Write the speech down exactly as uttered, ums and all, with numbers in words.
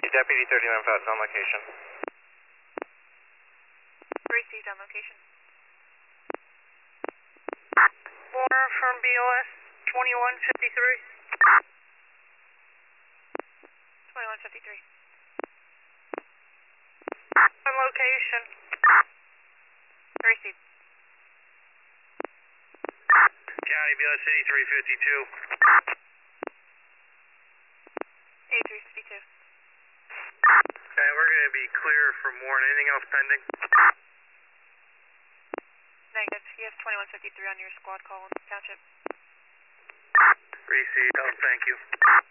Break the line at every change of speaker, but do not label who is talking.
Deputy thirty-nine Fats on location.
Received on location.
Four from B O S, twenty-one fifty-three.
twenty-one fifty-three.
On location.
Received.
County B O S eighty-three fifty-two.
eighty-three fifty-two.
Okay, we're going to be clear for more. Anything else pending?
Negative. You have twenty-one fifty-three on your squad call in Township.
Received. Oh, thank you.